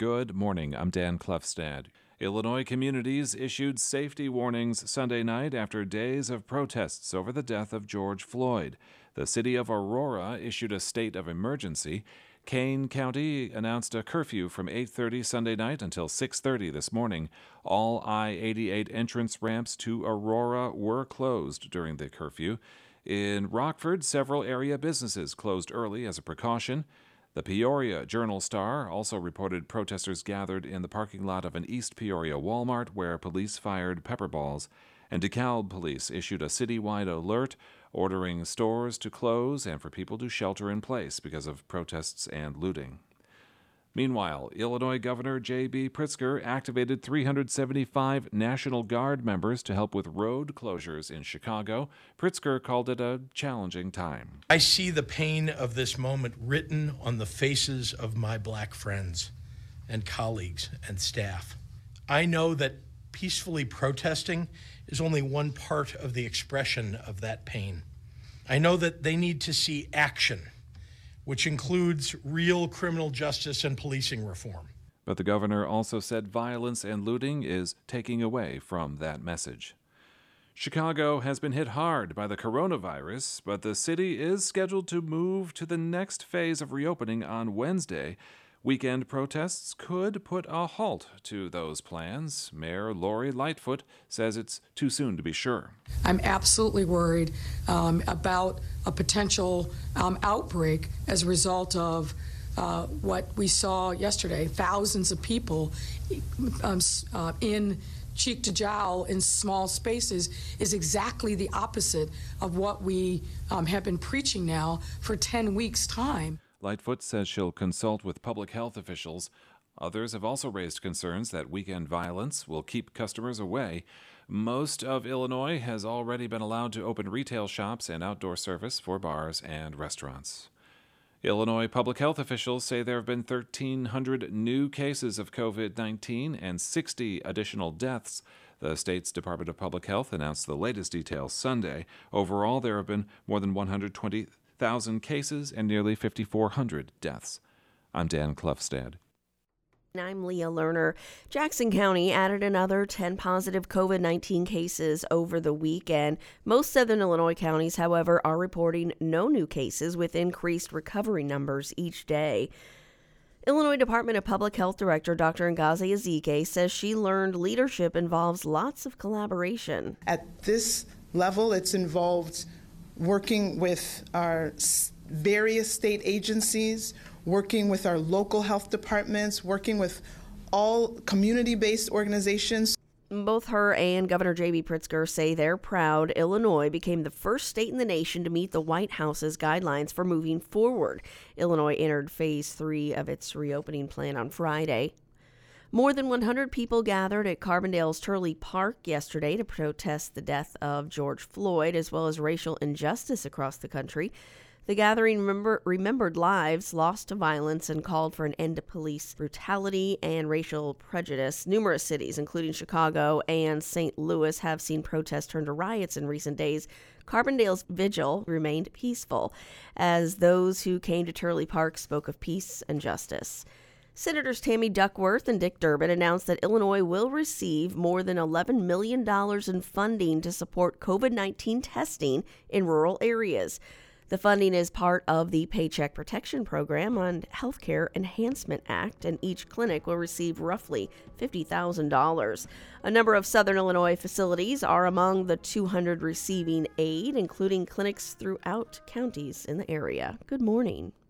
Good morning. I'm Dan Klefstad. Illinois communities issued safety warnings Sunday night after days of protests over the death of George Floyd. The city of Aurora issued a state of emergency. Kane County announced a curfew from 8:30 Sunday night until 6:30 this morning. All I-88 entrance ramps to Aurora were closed during the curfew. In Rockford, several area businesses closed early as a precaution. The Peoria Journal-Star also reported protesters gathered in the parking lot of an East Peoria Walmart where police fired pepper balls. And DeKalb police issued a citywide alert ordering stores to close and for people to shelter in place because of protests and looting. Meanwhile, Illinois Governor J.B. Pritzker activated 375 National Guard members to help with road closures in Chicago. Pritzker called it a challenging time. I see the pain of this moment written on the faces of my black friends and colleagues and staff. I know that peacefully protesting is only one part of the expression of that pain. I know that they need to see action, which includes real criminal justice and policing reform. But the governor also said violence and looting is taking away from that message. Chicago has been hit hard by the coronavirus, but the city is scheduled to move to the next phase of reopening on Wednesday. Weekend protests could put a halt to those plans. Mayor Lori Lightfoot says it's too soon to be sure. I'm absolutely worried about a potential outbreak as a result of what we saw yesterday. Thousands of people in cheek to jowl in small spaces is exactly the opposite of what we have been preaching now for 10 weeks' time. Lightfoot says she'll consult with public health officials. Others have also raised concerns that weekend violence will keep customers away. Most of Illinois has already been allowed to open retail shops and outdoor service for bars and restaurants. Illinois public health officials say there have been 1,300 new cases of COVID-19 and 60 additional deaths. The state's Department of Public Health announced the latest details Sunday. Overall, there have been more than 120,000 cases and nearly 5,400 deaths. I'm Dan Klefstad. I'm Leah Lerner. Jackson County added another 10 positive COVID-19 cases over the weekend. Most southern Illinois counties, however, are reporting no new cases with increased recovery numbers each day. Illinois Department of Public Health Director Dr. Ngozi Ezike says she learned leadership involves lots of collaboration. At this level, it's involved working with our various state agencies, working with our local health departments, working with all community-based organizations. Both her and Governor J.B. Pritzker say they're proud Illinois became the first state in the nation to meet the White House's guidelines for moving forward. Illinois entered Phase 3 of its reopening plan on Friday. More than 100 people gathered at Carbondale's Turley Park yesterday to protest the death of George Floyd, as well as racial injustice across the country. The gathering remembered lives lost to violence and called for an end to police brutality and racial prejudice. Numerous cities, including Chicago and St. Louis, have seen protests turn to riots in recent days. Carbondale's vigil remained peaceful, as those who came to Turley Park spoke of peace and justice. Senators Tammy Duckworth and Dick Durbin announced that Illinois will receive more than $11 million in funding to support COVID-19 testing in rural areas. The funding is part of the Paycheck Protection Program and Healthcare Enhancement Act, and each clinic will receive roughly $50,000. A number of southern Illinois facilities are among the 200 receiving aid, including clinics throughout counties in the area. Good morning.